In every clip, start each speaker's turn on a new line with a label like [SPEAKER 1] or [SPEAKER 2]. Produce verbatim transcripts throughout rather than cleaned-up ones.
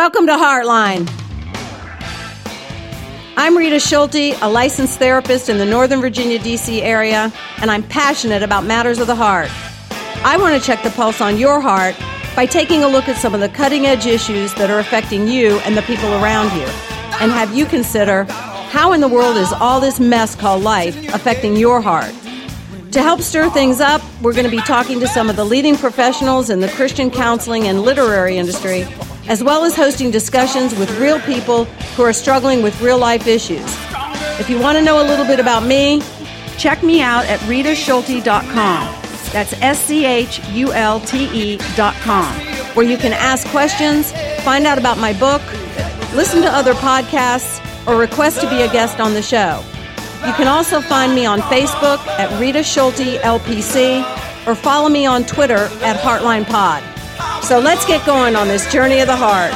[SPEAKER 1] Welcome to Heartline. I'm Rita Schulte, a licensed therapist in the Northern Virginia, D C area, and I'm passionate about matters of the heart. I want to check the pulse on your heart by taking a look at some of the cutting-edge issues that are affecting you and the people around you, and have you consider, how in the world is all this mess called life affecting your heart? To help stir things up, we're going to be talking to some of the leading professionals in the Christian counseling and literary industry, as well as hosting discussions with real people who are struggling with real-life issues. If you want to know a little bit about me, check me out at rita schulte dot com. That's S C H U L T E dot com, where you can ask questions, find out about my book, listen to other podcasts, or request to be a guest on the show. You can also find me on Facebook at Rita Schulte L P C, or follow me on Twitter at Heartline Pod. So let's get going on this journey of the heart.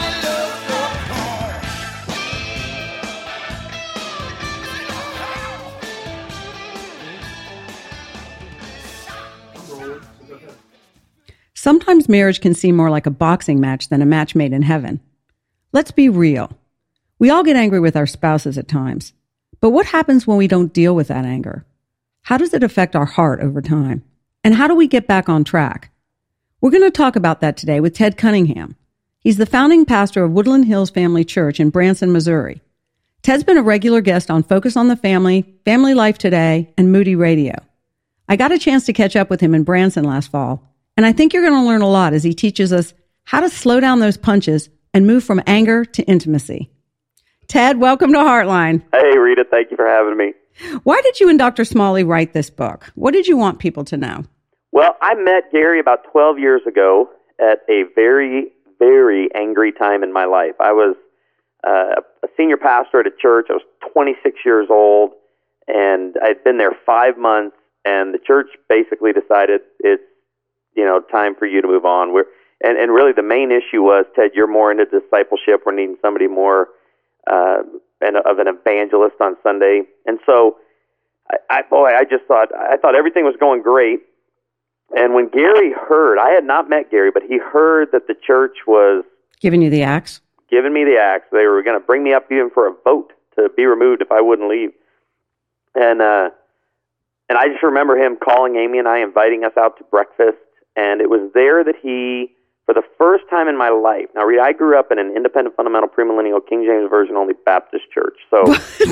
[SPEAKER 1] Sometimes marriage can seem more like a boxing match than a match made in heaven. Let's be real. We all get angry with our spouses at times. But what happens when we don't deal with that anger? How does it affect our heart over time? And how do we get back on track? We're going to talk about that today with Ted Cunningham. He's the founding pastor of Woodland Hills Family Church in Branson, Missouri. Ted's been a regular guest on Focus on the Family, Family Life Today, and Moody Radio. I got a chance to catch up with him in Branson last fall, and I think you're going to learn a lot as he teaches us how to slow down those punches and move from anger to intimacy. Ted, welcome to Heartline.
[SPEAKER 2] Hey, Rita, thank you for having me.
[SPEAKER 1] Why did you and Doctor Smalley write this book? What did you want people to know?
[SPEAKER 2] Well, I met Gary about twelve years ago at a very, very angry time in my life. I was uh, a senior pastor at a church. I was twenty-six years old, and I'd been there five months, and the church basically decided it's, you know, time for you to move on. We're, and, and really the main issue was, Ted, you're more into discipleship. We're needing somebody more uh, and of an evangelist on Sunday. And so, I, I boy, I just thought, I thought everything was going great. And when Gary heard, I had not met Gary, but he heard that the church was
[SPEAKER 1] giving you the axe,
[SPEAKER 2] giving me the axe. They were going to bring me up even for a vote to be removed if I wouldn't leave. And uh, and I just remember him calling Amy and I, inviting us out to breakfast. And it was there that he, for the first time in my life, now Rita, I grew up in an independent, fundamental, premillennial, King James Version only Baptist church. So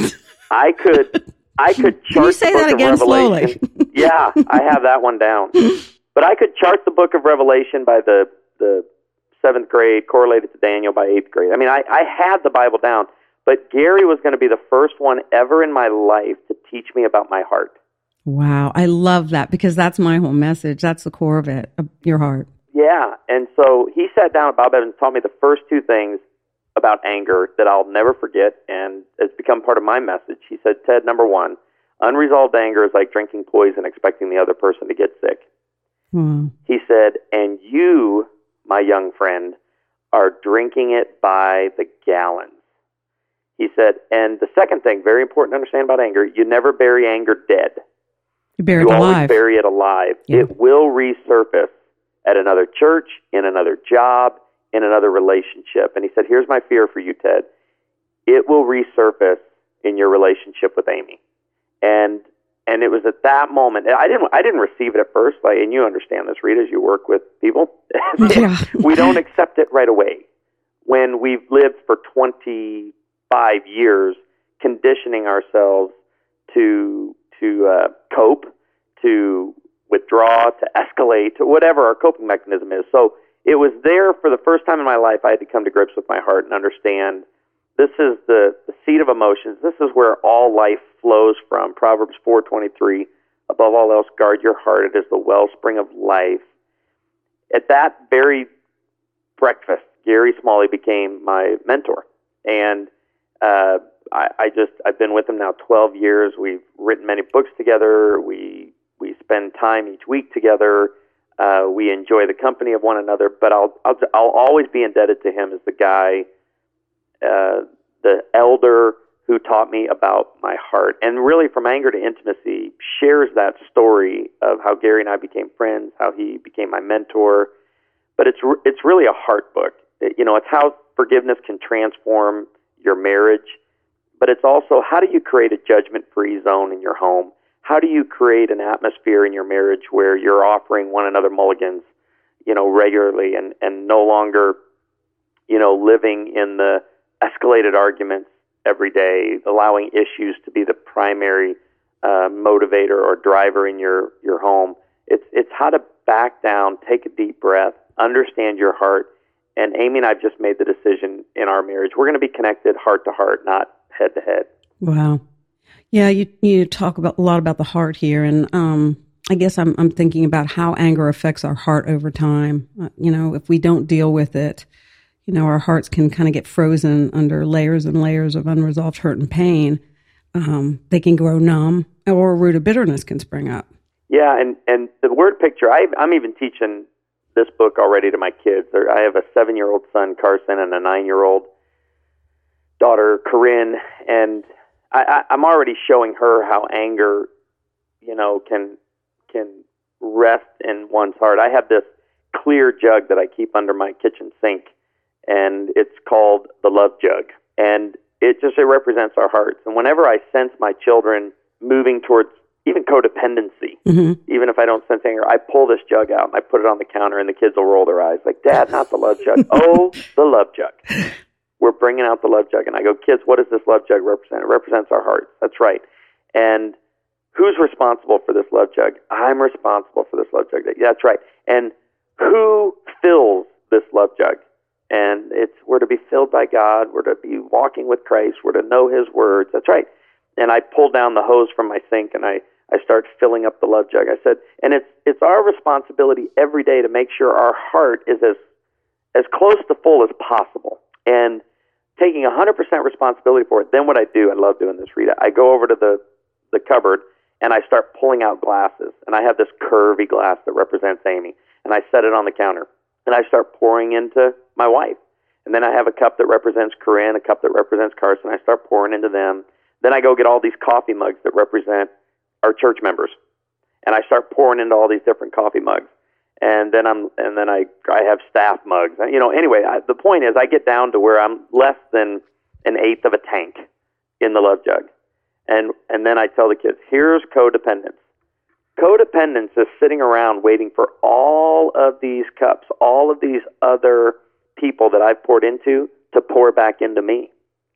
[SPEAKER 2] I could... I could chart
[SPEAKER 1] Can you say
[SPEAKER 2] the book
[SPEAKER 1] that again
[SPEAKER 2] of Revelation.
[SPEAKER 1] slowly?
[SPEAKER 2] Yeah, I have that one down. But I could chart the book of Revelation by the, the seventh grade, correlated to Daniel by eighth grade. I mean, I, I had the Bible down, but Gary was going to be the first one ever in my life to teach me about my heart.
[SPEAKER 1] Wow, I love that, because that's my whole message. That's the core of it, of your heart.
[SPEAKER 2] Yeah, and so he sat down at Bob Evans and taught me the first two things about anger that I'll never forget, and it's become part of my message. He said, Ted, number one, unresolved anger is like drinking poison expecting the other person to get sick.
[SPEAKER 1] Hmm.
[SPEAKER 2] He said, and you, my young friend, are drinking it by the gallons. He said, and the second thing, very important to understand about anger, you never bury anger dead.
[SPEAKER 1] You bury
[SPEAKER 2] you
[SPEAKER 1] it
[SPEAKER 2] always
[SPEAKER 1] alive.
[SPEAKER 2] bury it alive.
[SPEAKER 1] Yeah.
[SPEAKER 2] It will resurface at another church, in another job, in another relationship. And he said, here's my fear for you, Ted. It will resurface in your relationship with Amy. And and it was at that moment, I didn't I didn't receive it at first, like, and you understand this, Rita, as you work with people.
[SPEAKER 1] Yeah.
[SPEAKER 2] We don't accept it right away. When we've lived for twenty-five years conditioning ourselves to to uh, cope, to withdraw, to escalate, to whatever our coping mechanism is. So it was there for the first time in my life I had to come to grips with my heart and understand this is the, the seat of emotions. This is where all life flows from. Proverbs four twenty-three, above all else, guard your heart. It is the wellspring of life. At that very breakfast, Gary Smalley became my mentor. And uh, I, I just, I've been with him now twelve years. We've written many books together. We, we spend time each week together. Uh, we enjoy the company of one another, but I'll, I'll, I'll always be indebted to him as the guy, uh, the elder who taught me about my heart. And really, from anger to intimacy, shares that story of how Gary and I became friends, how he became my mentor. But it's, it's really a heart book. you know, it's how forgiveness can transform your marriage, but it's also how do you create a judgment-free zone in your home? How do you create an atmosphere in your marriage where you're offering one another mulligans, you know, regularly and, and no longer, you know, living in the escalated arguments every day, allowing issues to be the primary uh, motivator or driver in your, your home. It's it's how to back down, take a deep breath, understand your heart. And Amy and I have just made the decision in our marriage. We're going to be connected heart to heart, not head to head.
[SPEAKER 3] Wow. Yeah, you you talk about a lot about the heart here, and um, I guess I'm I'm thinking about how anger affects our heart over time. Uh, you know, if we don't deal with it, you know, our hearts can kind of get frozen under layers and layers of unresolved hurt and pain. Um, they can grow numb, or a root of bitterness can spring up.
[SPEAKER 2] Yeah, and, and the word picture, I, I'm even teaching this book already to my kids. I have a seven-year-old son, Carson, and a nine-year-old daughter, Corinne, and I, I, I'm already showing her how anger, you know, can can rest in one's heart. I have this clear jug that I keep under my kitchen sink, and it's called the love jug. And it just it represents our hearts. And whenever I sense my children moving towards even codependency, mm-hmm. even if I don't sense anger, I pull this jug out and I put it on the counter, and the kids will roll their eyes like, "Dad, not the love jug." Oh, the love jug. We're bringing out the love jug. And I go, "Kids, what does this love jug represent?" It represents our hearts. That's right. And who's responsible for this love jug? I'm responsible for this love jug. That's right. And who fills this love jug? And it's we're to be filled by God. We're to be walking with Christ. We're to know His words. That's right. And I pull down the hose from my sink, and I, I start filling up the love jug. I said, and it's it's our responsibility every day to make sure our heart is as as close to full as possible. And taking one hundred percent responsibility for it. Then what I do, I love doing this, Rita, I go over to the, the cupboard, and I start pulling out glasses. And I have this curvy glass that represents Amy, and I set it on the counter. And I start pouring into my wife. And then I have a cup that represents Corinne, a cup that represents Carson. I start pouring into them. Then I go get all these coffee mugs that represent our church members. And I start pouring into all these different coffee mugs. And then I'm, and then I, I have staff mugs. You know, anyway, I, the point is I get down to where I'm less than an eighth of a tank in the love jug. And, and then I tell the kids, here's codependence. Codependence is sitting around waiting for all of these cups, all of these other people that I've poured into to pour back into me.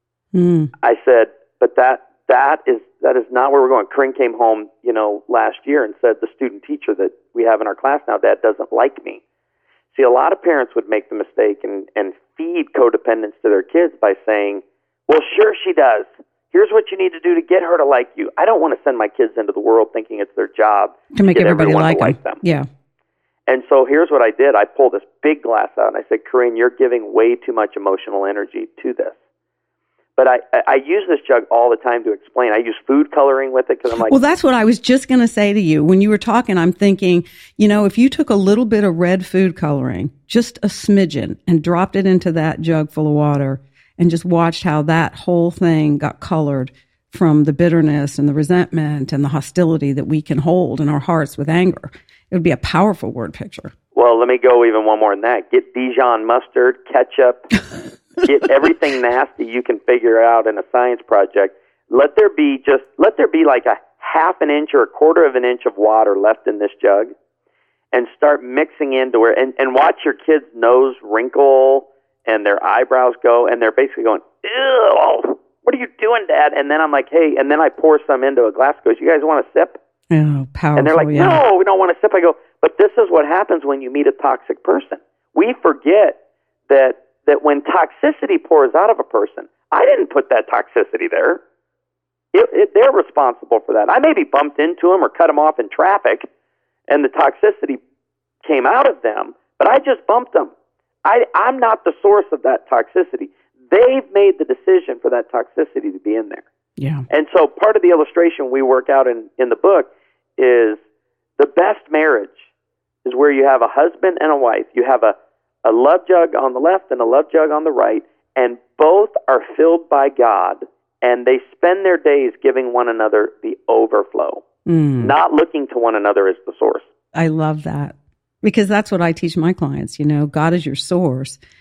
[SPEAKER 2] Mm. I said, but that, that is, that is not where we're going. Corinne came home, you know, last year and said the student teacher that we have in our class now, Dad, doesn't like me. See, a lot of parents would make the mistake and, and feed codependence to their kids by saying, well, sure she does. Here's what you need to do to get her to like you. I don't want to send my kids into the world thinking it's their job
[SPEAKER 3] to make
[SPEAKER 2] to
[SPEAKER 3] everybody like,
[SPEAKER 2] to like them.
[SPEAKER 3] them. Yeah.
[SPEAKER 2] And so here's what I did. I pulled this big glass out, and I said, Corinne, you're giving way too much emotional energy to this. But I, I use this jug all the time to explain. I use food coloring with it because I'm like...
[SPEAKER 3] Well, that's what I was just going to say to you. When you were talking, I'm thinking, you know, if you took a little bit of red food coloring, just a smidgen, and dropped it into that jug full of water and just watched how that whole thing got colored from the bitterness and the resentment and the hostility that we can hold in our hearts with anger, it would be a powerful word picture.
[SPEAKER 2] Well, let me go even one more than that. Get Dijon mustard, ketchup... Get everything nasty you can figure out in a science project. Let there be just, let there be like a half an inch or a quarter of an inch of water left in this jug, and start mixing into where, and, and watch your kids' nose wrinkle and their eyebrows go, and they're basically going, ew, what are you doing, Dad? And then I'm like, hey, and then I pour some into a glass, goes, you guys want a sip?
[SPEAKER 3] Oh, powerful,
[SPEAKER 2] and they're like,
[SPEAKER 3] yeah.
[SPEAKER 2] no, we don't want a sip. I go, but this is what happens when you meet a toxic person. We forget that that when toxicity pours out of a person, I didn't put that toxicity there. It, it, they're responsible for that. I maybe bumped into them or cut them off in traffic, and the toxicity came out of them, but I just bumped them. I, I'm not the source of that toxicity. They've made the decision for that toxicity to be in there.
[SPEAKER 3] Yeah.
[SPEAKER 2] And so part of the illustration we work out in, in the book is the best marriage is where you have a husband and a wife. You have a a love jug on the left and a love jug on the right, and both are filled by God, and they spend their days giving one another the overflow, mm. not looking to one another as the source.
[SPEAKER 3] I love that, because that's what I teach my clients. You know, God is your source,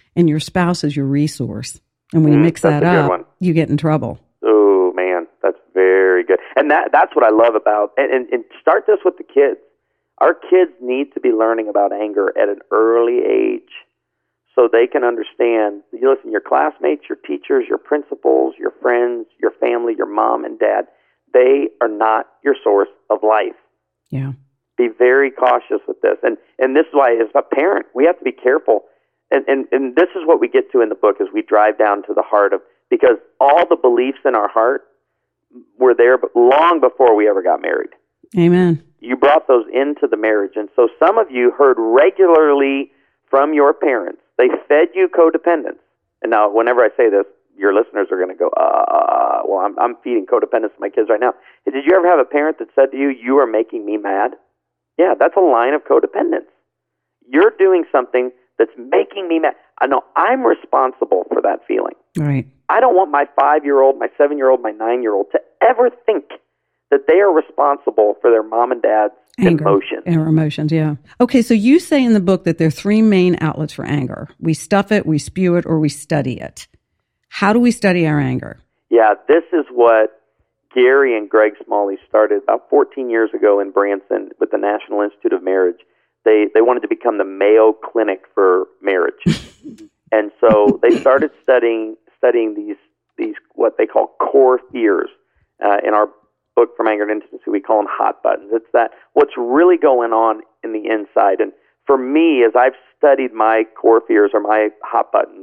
[SPEAKER 3] and your spouse is your resource. And when you
[SPEAKER 2] Mm,
[SPEAKER 3] mix
[SPEAKER 2] that's
[SPEAKER 3] that
[SPEAKER 2] a good
[SPEAKER 3] up,
[SPEAKER 2] one.
[SPEAKER 3] you get in trouble.
[SPEAKER 2] Oh, man, that's very good. And that that's what I love about, and, and, and start this with the kids. Our kids need to be learning about anger at an early age so they can understand, you listen, your classmates, your teachers, your principals, your friends, your family, your mom and dad, they are not your source of life.
[SPEAKER 3] Yeah.
[SPEAKER 2] Be very cautious with this. And and this is why, as a parent, we have to be careful. And, and, and this is what we get to in the book as we drive down to the heart of, because all the beliefs in our heart were there long before we ever got married.
[SPEAKER 3] Amen.
[SPEAKER 2] You brought those into the marriage. And so some of you heard regularly from your parents. They fed you codependence. And now, whenever I say this, your listeners are going to go, uh, well, I'm, I'm feeding codependence to my kids right now. Did you ever have a parent that said to you, you are making me mad? Yeah, that's a line of codependence. You're doing something that's making me mad. I know I'm responsible for that feeling.
[SPEAKER 3] Right.
[SPEAKER 2] I don't want my five-year-old, my seven-year-old, my nine-year-old to ever think that they are responsible for their mom and dad's
[SPEAKER 3] Anger.
[SPEAKER 2] emotions.
[SPEAKER 3] Or emotions, yeah. Okay, so you say in the book that there are three main outlets for anger. We stuff it, we spew it, or we study it. How do we study our anger?
[SPEAKER 2] Yeah, this is what Gary and Greg Smalley started about fourteen years ago in Branson with the National Institute of Marriage. They they wanted to become the Mayo Clinic for marriage. And so they started studying studying these these what they call core fears. Uh, in our book, From Anger to Intimacy, we call them hot buttons. It's that what's really going on in the inside. And for me, as I've studied my core fears or my hot buttons,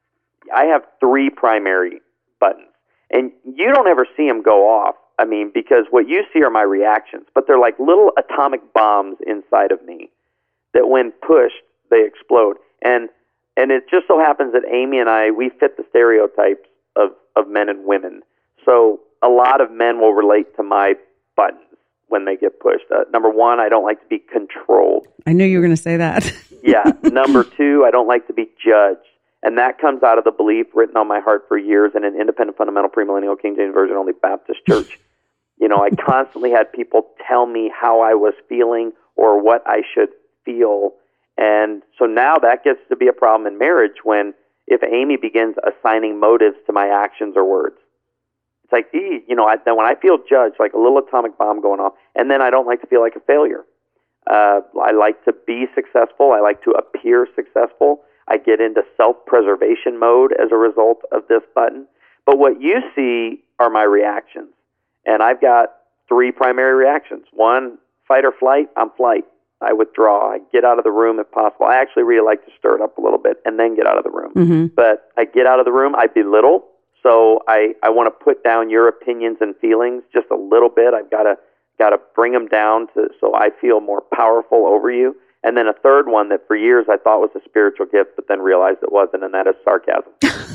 [SPEAKER 2] I have three primary buttons. And you don't ever see them go off. I mean, because what you see are my reactions, but they're like little atomic bombs inside of me that when pushed, they explode. And and it just so happens that Amy and I, we fit the stereotypes of, of men and women. So a lot of men will relate to my buttons when they get pushed. Uh, number one, I don't like to be controlled.
[SPEAKER 3] I knew you were going to say that.
[SPEAKER 2] Yeah. Number two, I don't like to be judged. And that comes out of the belief written on my heart for years in an independent, fundamental, premillennial, King James Version only Baptist church. You know, I constantly had people tell me how I was feeling or what I should feel. And so now that gets to be a problem in marriage when if Amy begins assigning motives to my actions or words. It's like, ee, you know, I, then when I feel judged, like a little atomic bomb going off, and then I don't like to feel like a failure. Uh, I like to be successful. I like to appear successful. I get into self-preservation mode as a result of this button. But what you see are my reactions. And I've got three primary reactions. One, fight or flight. I'm flight. I withdraw. I get out of the room if possible. I actually really like to stir it up a little bit and then get out of the room.
[SPEAKER 3] Mm-hmm.
[SPEAKER 2] But I get out of the room. I belittle. So I, I want to put down your opinions and feelings just a little bit. I've got to got to bring them down to so I feel more powerful over you. And then a third one that for years I thought was a spiritual gift, but then realized it wasn't, and that is sarcasm.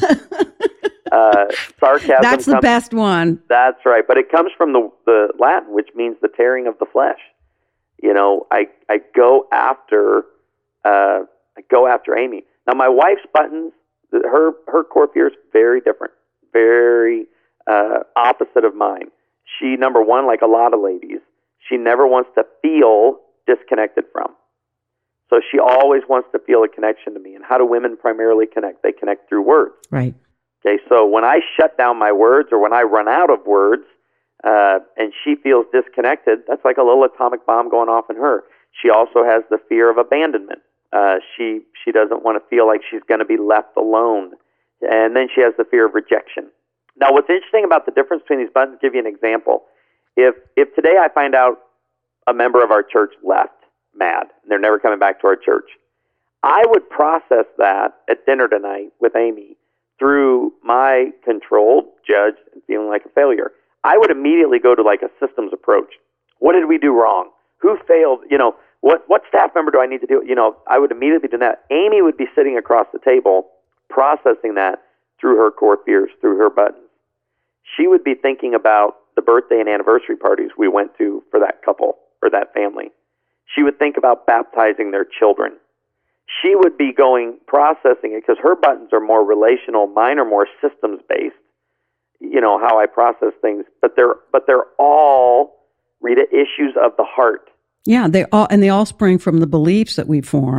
[SPEAKER 2] uh, sarcasm.
[SPEAKER 3] That's the
[SPEAKER 2] comes,
[SPEAKER 3] best one.
[SPEAKER 2] That's right, but it comes from the the Latin, which means the tearing of the flesh. You know, I I go after uh, I go after Amy. Now my wife's buttons, her her core fear is very different, very uh, opposite of mine. She, number one, like a lot of ladies, she never wants to feel disconnected from. So she always wants to feel a connection to me. And how do women primarily connect? They connect through words.
[SPEAKER 3] Right.
[SPEAKER 2] Okay, so when I shut down my words or when I run out of words uh, and she feels disconnected, that's like a little atomic bomb going off in her. She also has the fear of abandonment. Uh, she, she doesn't want to feel like she's going to be left alone. And then she has the fear of rejection. Now, what's interesting about the difference between these buttons, I'll give you an example. If if today I find out a member of our church left mad and they're never coming back to our church, I would process that at dinner tonight with Amy through my controlled, judged, and feeling like a failure. I would immediately go to like a systems approach. What did we do wrong? Who failed? You know, what what staff member do I need to do? You know, I would immediately do that. Amy would be sitting across the table processing that through her core fears, through her buttons. She would be thinking about the birthday and anniversary parties we went to for that couple or that family. She would think about baptizing their children. She would be going, processing it, because her buttons are more relational, mine are more systems-based, you know, how I process things. But they're but they're all, Rita, issues of the heart.
[SPEAKER 3] Yeah, they all and they all spring from the beliefs that we've formed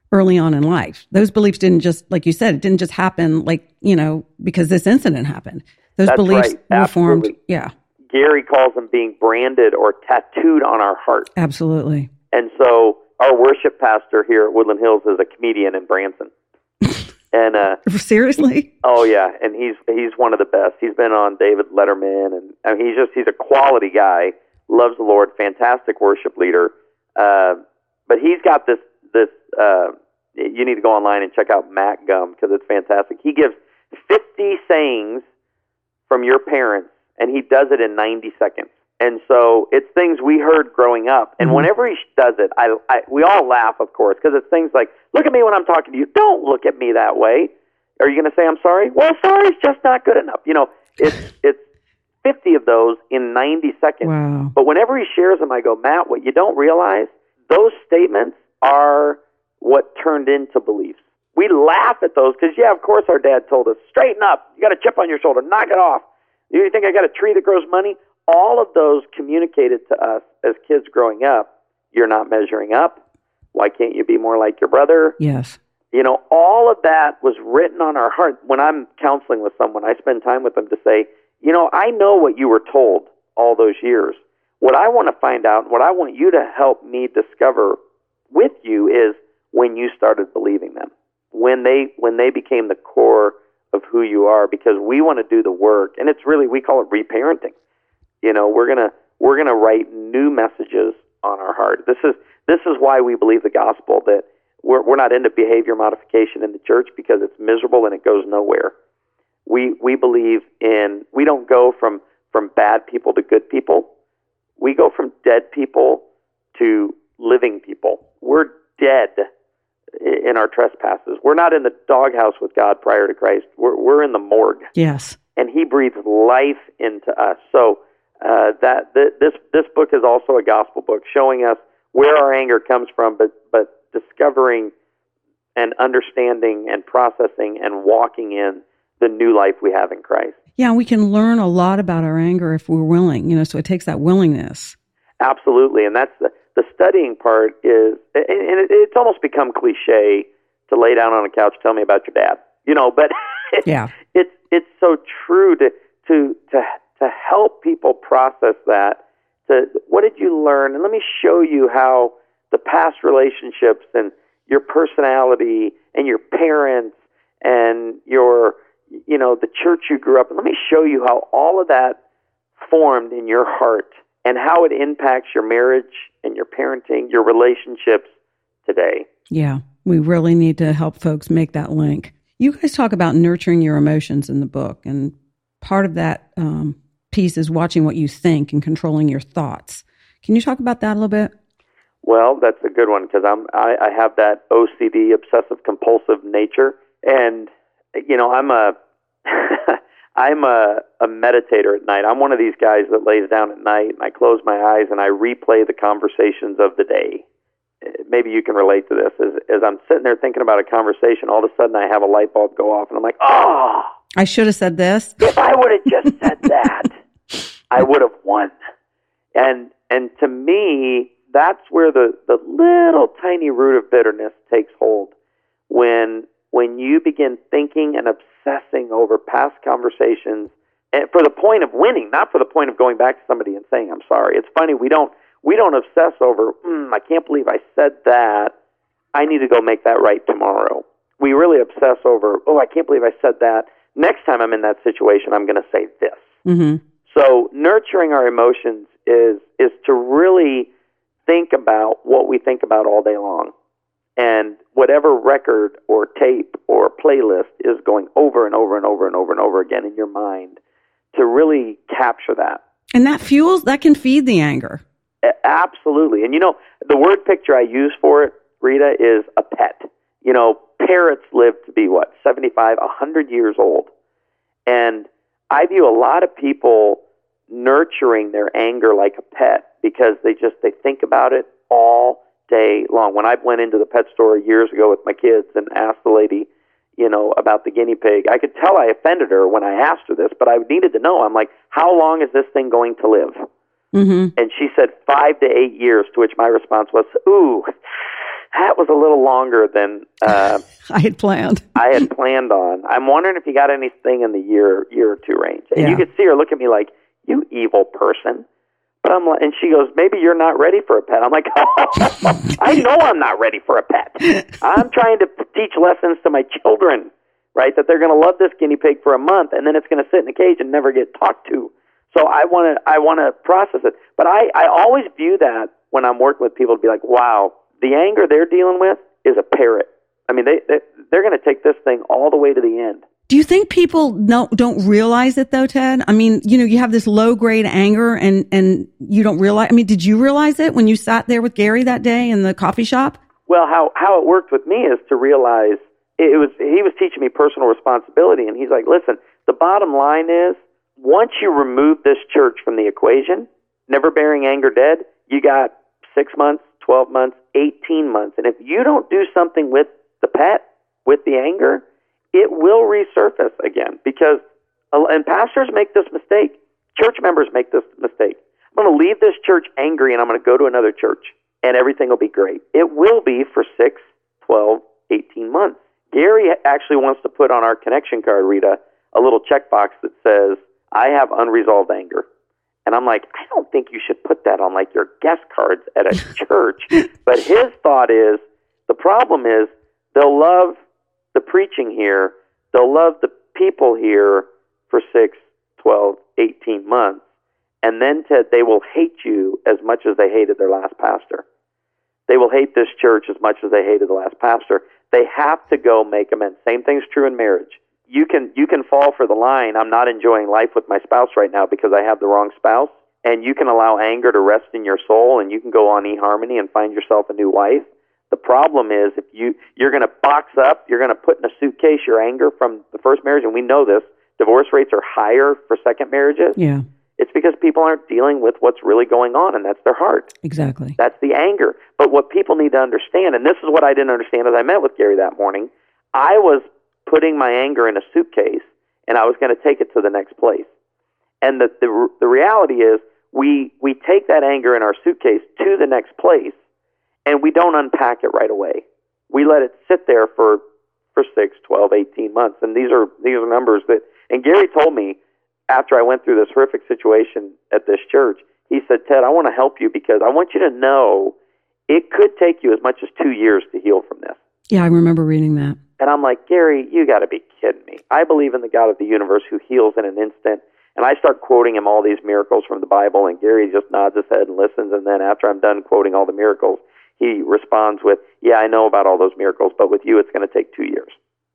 [SPEAKER 3] early on in life. Those beliefs didn't just, like you said, it didn't just happen like, you know, because this incident happened. Those
[SPEAKER 2] That's
[SPEAKER 3] beliefs
[SPEAKER 2] right.
[SPEAKER 3] were formed.
[SPEAKER 2] Absolutely.
[SPEAKER 3] Yeah.
[SPEAKER 2] Gary calls them being branded or tattooed on our heart.
[SPEAKER 3] Absolutely.
[SPEAKER 2] And so our worship pastor here at Woodland Hills is a comedian in Branson. And uh,
[SPEAKER 3] seriously?
[SPEAKER 2] Oh yeah, and he's he's one of the best. He's been on David Letterman, and I mean, he's just he's a quality guy. Loves the Lord, fantastic worship leader. Uh, but he's got this this. Uh, you need to go online and check out Matt Gum because it's fantastic. He gives fifty sayings from your parents, and he does it in ninety seconds. And so it's things we heard growing up. And mm-hmm. whenever he does it, I, I we all laugh, of course, because it's things like, look at me when I'm talking to you. Don't look at me that way. Are you going to say I'm sorry? Well, sorry is just not good enough. You know, it's it's fifty of those in ninety seconds.
[SPEAKER 3] Wow.
[SPEAKER 2] But whenever he shares them, I go, Matt, what you don't realize, those statements are what turned into beliefs. We laugh at those because, yeah, of course our dad told us, straighten up. You got a chip on your shoulder. Knock it off. You think I got a tree that grows money? All of those communicated to us as kids growing up. You're not measuring up. Why can't you be more like your brother?
[SPEAKER 3] Yes.
[SPEAKER 2] You know, all of that was written on our heart. When I'm counseling with someone, I spend time with them to say, you know, I know what you were told all those years. What I want to find out, what I want you to help me discover with you is when you started believing them, when they when they became the core of who you are, because we want to do the work. And it's really, we call it reparenting. You know, we're gonna we're gonna write new messages on our heart. This is this is why we believe the gospel, that we're we're not into behavior modification in the church because it's miserable and it goes nowhere. We we believe in we don't go from from bad people to good people. We go from dead people to living people. We're dead in our trespasses. We're not in the doghouse with God prior to Christ. We're we're in the morgue.
[SPEAKER 3] Yes.
[SPEAKER 2] And He breathes life into us. So Uh, that th- this this book is also a gospel book, showing us where our anger comes from, but but discovering and understanding and processing and walking in the new life we have in Christ.
[SPEAKER 3] Yeah, we can learn a lot about our anger if we're willing. You know, so it takes that willingness.
[SPEAKER 2] Absolutely, and that's the the studying part is, and it, it's almost become cliche to lay down on a couch, tell me about your dad. You know, but it,
[SPEAKER 3] yeah,
[SPEAKER 2] it's it's so true to to to. to help people process that, to what did you learn? And let me show you how the past relationships and your personality and your parents and your, you know, the church you grew up in. Let me show you how all of that formed in your heart and how it impacts your marriage and your parenting, your relationships today.
[SPEAKER 3] Yeah, we really need to help folks make that link. You guys talk about nurturing your emotions in the book, and part of that um, piece is watching what you think and controlling your thoughts. Can you talk about that a little bit?
[SPEAKER 2] Well, that's a good one because I'm I, I have that O C D, obsessive compulsive nature, and you know I'm a I'm a, a meditator at night. I'm one of these guys that lays down at night and I close my eyes and I replay the conversations of the day. Maybe you can relate to this. As as I'm sitting there thinking about a conversation, all of a sudden I have a light bulb go off and I'm like, oh,
[SPEAKER 3] I should have said this.
[SPEAKER 2] If I would have just said that, I would have won. And and to me, that's where the, the little tiny root of bitterness takes hold. When when you begin thinking and obsessing over past conversations, and for the point of winning, not for the point of going back to somebody and saying, I'm sorry. It's funny, we don't we don't obsess over, mm, I can't believe I said that. I need to go make that right tomorrow. We really obsess over, oh, I can't believe I said that. Next time I'm in that situation, I'm going to say this.
[SPEAKER 3] Mm-hmm.
[SPEAKER 2] So nurturing our emotions is is to really think about what we think about all day long. And whatever record or tape or playlist is going over and over and over and over and over again in your mind, to really capture that.
[SPEAKER 3] And that fuels, that can feed the anger.
[SPEAKER 2] Absolutely. And you know, the word picture I use for it, Rita, is a pet. You know, parrots live to be, what, seventy-five, one hundred years old. And I view a lot of people nurturing their anger like a pet because they just, they think about it all day long. When I went into the pet store years ago with my kids and asked the lady, you know, about the guinea pig, I could tell I offended her when I asked her this, but I needed to know. I'm like, how long is this thing going to live?
[SPEAKER 3] Mm-hmm.
[SPEAKER 2] And she said five to eight years, to which my response was, ooh, that was a little longer than uh,
[SPEAKER 3] I had planned.
[SPEAKER 2] I had planned on. I'm wondering if you got anything in the year year or two range. And
[SPEAKER 3] Yeah.
[SPEAKER 2] you could see her look at me like, you evil person. But I'm like, and she goes, maybe you're not ready for a pet. I'm like, I know I'm not ready for a pet. I'm trying to teach lessons to my children, right? That they're going to love this guinea pig for a month, and then it's going to sit in a cage and never get talked to. So I want to, I want to process it. But I, I always view that when I'm working with people to be like, wow, the anger they're dealing with is a parrot. I mean, they, they they're going to take this thing all the way to the end.
[SPEAKER 3] Do you think people no, don't realize it though, Ted? I mean, you know, you have this low grade anger and, and you don't realize, I mean, did you realize it when you sat there with Gary that day in the coffee shop?
[SPEAKER 2] Well, how, how it worked with me is to realize it was, he was teaching me personal responsibility, and he's like, listen, the bottom line is once you remove this church from the equation, never bearing anger dead, you got six months, twelve months, eighteen months. And if you don't do something with the pet, with the anger, it will resurface again, because, and pastors make this mistake. Church members make this mistake. I'm going to leave this church angry and I'm going to go to another church and everything will be great. It will be for six, twelve, eighteen months. Gary actually wants to put on our connection card, Rita, a little checkbox that says, I have unresolved anger. And I'm like, I don't think you should put that on like your guest cards at a church. But his thought is, the problem is they'll love the preaching here, they'll love the people here for six, twelve, eighteen months, and then, Ted, they will hate you as much as they hated their last pastor. They will hate this church as much as they hated the last pastor. They have to go make amends. Same thing's true in marriage. You can you can fall for the line, I'm not enjoying life with my spouse right now because I have the wrong spouse, and you can allow anger to rest in your soul, and you can go on eHarmony and find yourself a new wife. The problem is if you, you're going to box up, you're going to put in a suitcase your anger from the first marriage, and we know this, divorce rates are higher for second marriages.
[SPEAKER 3] Yeah.
[SPEAKER 2] It's because people aren't dealing with what's really going on, and that's their heart.
[SPEAKER 3] Exactly.
[SPEAKER 2] That's the anger. But what people need to understand, and this is what I didn't understand as I met with Gary that morning, I was putting my anger in a suitcase, and I was going to take it to the next place. And the, the, the reality is we, we take that anger in our suitcase to the next place, and we don't unpack it right away. We let it sit there for, for six, twelve, eighteen months. And these are these are numbers that, and Gary told me after I went through this horrific situation at this church, he said, Ted, I want to help you because I want you to know it could take you as much as two years to heal from this.
[SPEAKER 3] Yeah, I remember reading that.
[SPEAKER 2] And I'm like, Gary, you got to be kidding me. I believe in the God of the universe who heals in an instant. And I start quoting him all these miracles from the Bible, and Gary just nods his head and listens. And then after I'm done quoting all the miracles, he responds with, yeah, I know about all those miracles, but with you, it's going to take two years.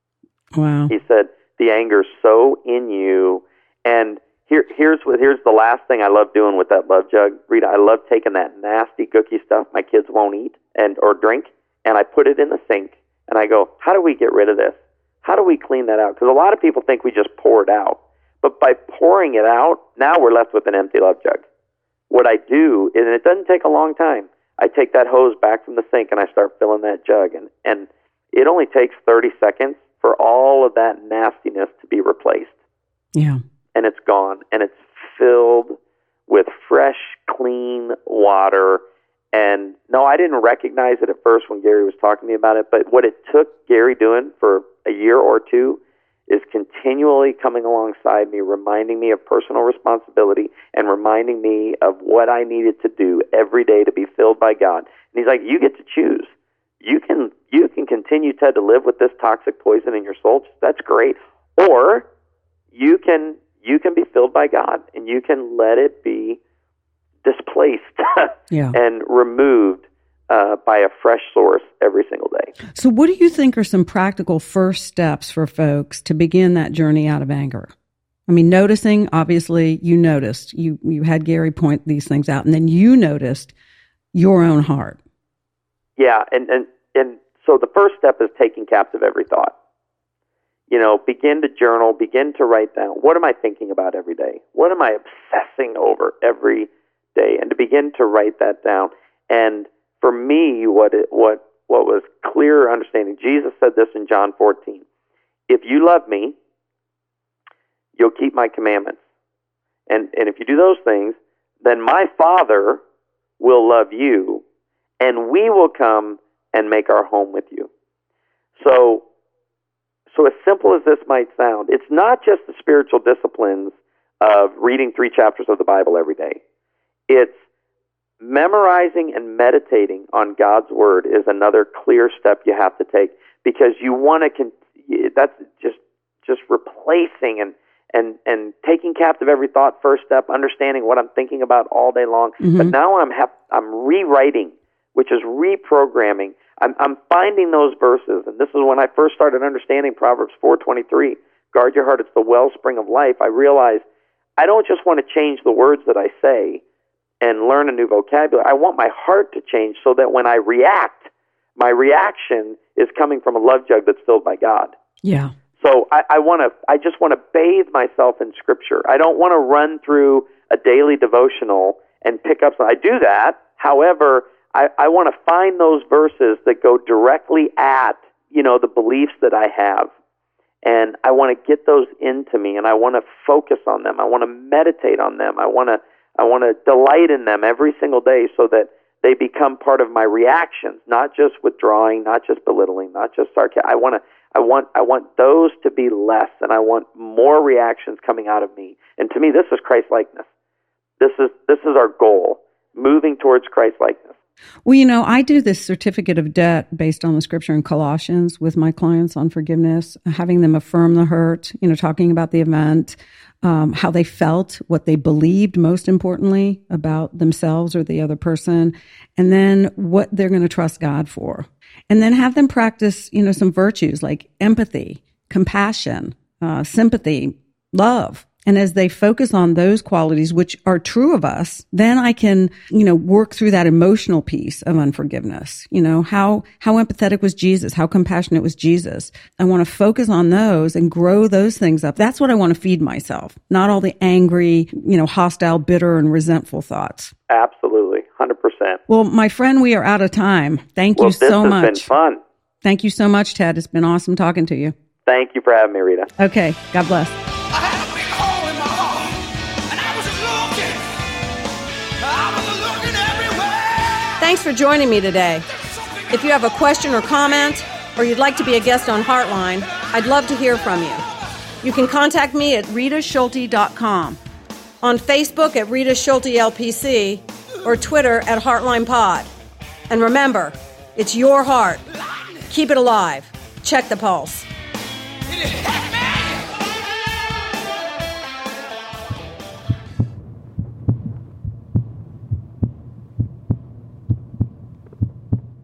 [SPEAKER 3] Wow.
[SPEAKER 2] He said, the anger's so in you. And here, here's what, here's the last thing I love doing with that love jug. Rita, I love taking that nasty cookie stuff my kids won't eat and or drink, and I put it in the sink, and I go, how do we get rid of this? How do we clean that out? Because a lot of people think we just pour it out. But by pouring it out, now we're left with an empty love jug. What I do, and it doesn't take a long time, I take that hose back from the sink and I start filling that jug. And, and it only takes thirty seconds for all of that nastiness to be replaced.
[SPEAKER 3] Yeah.
[SPEAKER 2] And it's gone. And it's filled with fresh, clean water. And no, I didn't recognize it at first when Gary was talking to me about it. But what it took Gary doing for a year or two is continually coming alongside me, reminding me of personal responsibility and reminding me of what I needed to do every day to be filled by God. And he's like, you get to choose. You can you can continue, Ted, to live with this toxic poison in your soul. That's great. Or you can you can be filled by God, and you can let it be displaced
[SPEAKER 3] yeah.
[SPEAKER 2] and removed Uh, by a fresh source every single day.
[SPEAKER 3] So what do you think are some practical first steps for folks to begin that journey out of anger? I mean, noticing, obviously, you noticed. You, you had Gary point these things out, and then you noticed your own heart.
[SPEAKER 2] Yeah, and, and, and so the first step is taking captive every thought. You know, begin to journal, begin to write down, what am I thinking about every day? What am I obsessing over every day? And to begin to write that down. And for me, what it, what what was clear understanding, Jesus said this in John fourteen, if you love me, you'll keep my commandments. And, and if you do those things, then my Father will love you, and we will come and make our home with you. So, so as simple as this might sound, it's not just the spiritual disciplines of reading three chapters of the Bible every day. It's memorizing and meditating on God's Word is another clear step you have to take, because you want to, con- that's just just replacing and, and, and taking captive every thought, first step, understanding what I'm thinking about all day long. Mm-hmm. But now I'm have, I'm rewriting, which is reprogramming. I'm, I'm finding those verses, and this is when I first started understanding Proverbs four twenty-three, guard your heart, it's the wellspring of life. I realized I don't just want to change the words that I say and learn a new vocabulary. I want my heart to change so that when I react, my reaction is coming from a love jug that's filled by God.
[SPEAKER 3] Yeah.
[SPEAKER 2] So I, I want to. I just want to bathe myself in Scripture. I don't want to run through a daily devotional and pick up some. I do that. However, I, I want to find those verses that go directly at, you know, the beliefs that I have, and I want to get those into me, and I want to focus on them. I want to meditate on them. I want to. I want to delight in them every single day so that they become part of my reactions, not just withdrawing, not just belittling, not just sarcasm. I want to, I want, I want those to be less, and I want more reactions coming out of me. And to me, this is Christ-likeness. This is this is our goal, moving towards Christ-likeness.
[SPEAKER 3] Well, you know, I do this certificate of debt based on the scripture in Colossians with my clients on forgiveness, having them affirm the hurt, you know, talking about the event, um, how they felt, what they believed, most importantly, about themselves or the other person, and then what they're going to trust God for. And then have them practice, you know, some virtues like empathy, compassion, uh, sympathy, love. And as they focus on those qualities, which are true of us, then I can, you know, work through that emotional piece of unforgiveness. You know, how, how empathetic was Jesus? How compassionate was Jesus? I want to focus on those and grow those things up. That's what I want to feed myself, not all the angry, you know, hostile, bitter, and resentful thoughts.
[SPEAKER 2] Absolutely. one hundred percent.
[SPEAKER 3] Well, my friend, we are out of time. Thank
[SPEAKER 2] well,
[SPEAKER 3] you so much.
[SPEAKER 2] This has been fun.
[SPEAKER 3] Thank you so much, Ted. It's been awesome talking to you.
[SPEAKER 2] Thank you for having me, Rita.
[SPEAKER 3] Okay. God bless.
[SPEAKER 1] Thanks for joining me today. If you have a question or comment, or you'd like to be a guest on Heartline, I'd love to hear from you. You can contact me at rita schulte dot com, on Facebook at Rita Schulte L P C, or Twitter at Heartline Pod. And remember, it's your heart. Keep it alive. Check the pulse.